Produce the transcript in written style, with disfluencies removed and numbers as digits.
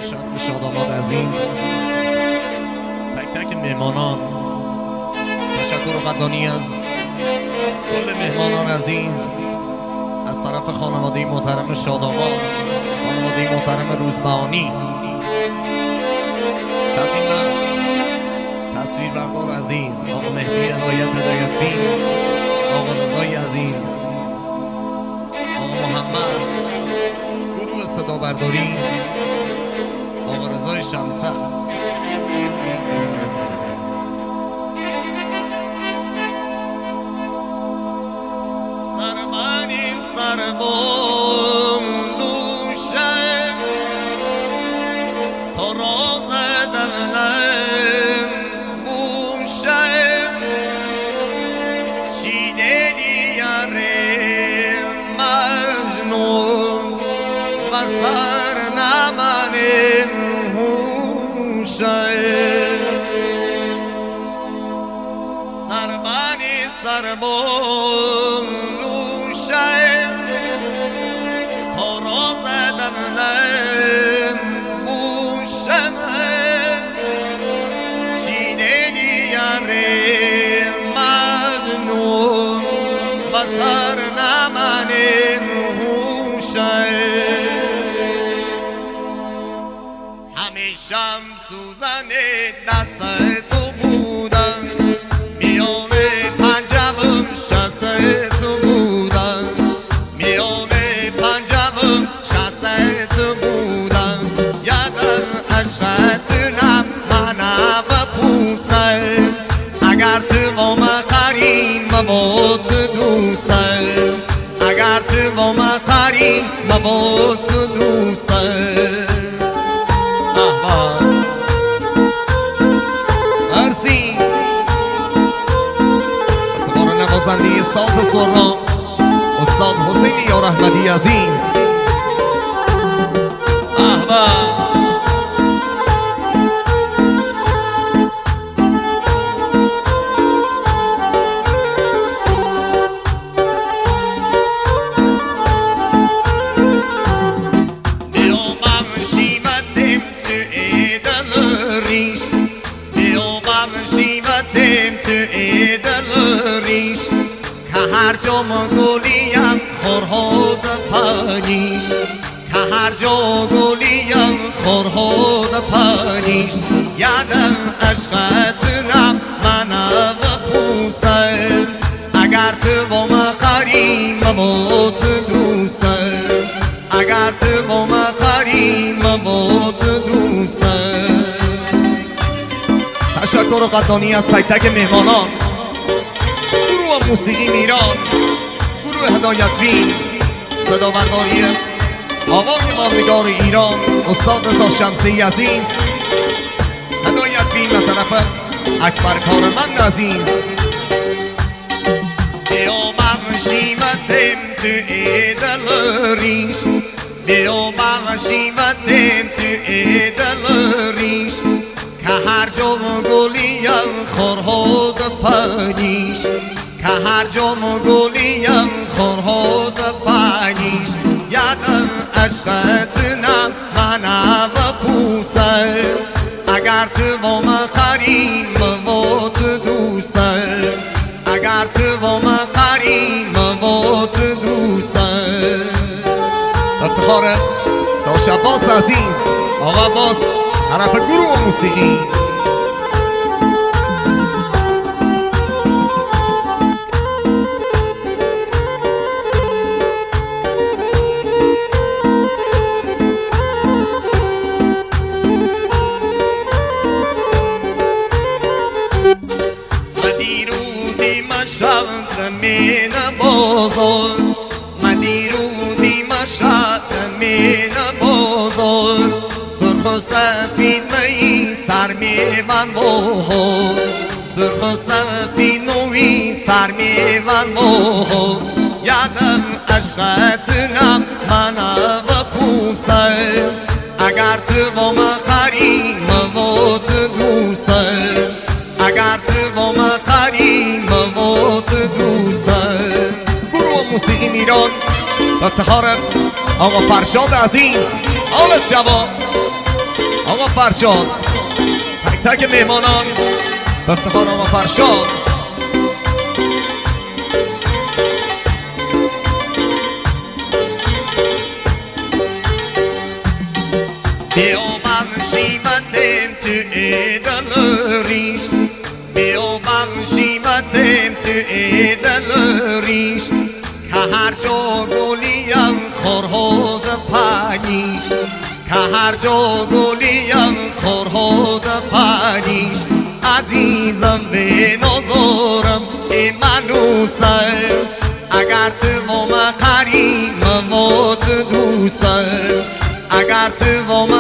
نشست شاداباد عزیز، تک تک مهمانان، تشکر و قدردانی از کل مهمانان عزیز از طرف خانواده محترم شاداباد، خانواده محترم روزمعانی. تقدیم تصویربردار عزیز آقا مهدی هدایت هدایت‌بین، آقا رضای عزیز، آقا محمد، گروه صدا برداری، آقا رضای شمسه. سرمانیم سربون دوشم تا راز دولم بوشم شیدنی یاره مجنون و سر نمانیم هوشم سرمانی سربون دوشم تا راز دولم بوشم شیدنی یاره مجنون و سر نمانیم هوشم همیشم سوزن دست تو بودم میان پنجم شست تو بودم میان پنجم شست تو بودم یادم عشقتونم منم و پوسم اگر تو با من قریم و با تو دوستم اگر تو با من قریم و با تو دوستم. مرسی افتخار نوازنده ساز سرنا استاد حسین یار احمدی عزیز. هر جا ما گلیم خورهاد پنیش که هر جا گلیم خورهاد پنیش یادم عشقتونم منم و پوسم اگر تو با من قریم و با تو دوستم اگر تو با من قریم و با تو دوستم. تشکر و قدردانی از تک تک مهمانان، گروه موسیقی میران، گروه هدایت‌بین، صدا برداری آقای ماندگار ایران استاد رضا شمسی عزیز، هدایت‌بین و طرف اکبر کارمند عزیز. بیامم شیمتم تو ایدل ریش بیامم شیمتم تو ایدل ریش که هر جا گلیم خورهاد پنیش که هر جا گلیم خورهاد پنیش یادم عشقتونم منم و پوسم اگر تو با من قریم و تو دوستم اگر تو با من قریم و تو دوستم. افتخار داش عباس عزیز آقا عباس طرف گروه موسیقی. مدیرودی مشهد زمین بازار مدیرودی مشهد زمین بازار سرخ و سفید می سر میون بهار سرخ و سفید نوی سر میون بهار یادم عشقتونم منم و پوسم اگر تو با من قریم و تو دوستم اگر تو با من قریم و تو دوستم. گروه موسیقی میران افتخار آقا فرشاد عزیز، حالت شباب آقا فرشاد، تک تک مهمانان به افتخار آقا فرشاد. بیابم شیمتم تو ایدل ریش، بیابم شیمتم تو ایدل ریش، که هر جا گلیم خورهاد پنیش، که هر جا گلیم خورهاد پنیش. عزیزم به نظرم ای منوسم، اگر تو با من قریم و تو دوستم، اگر تو با من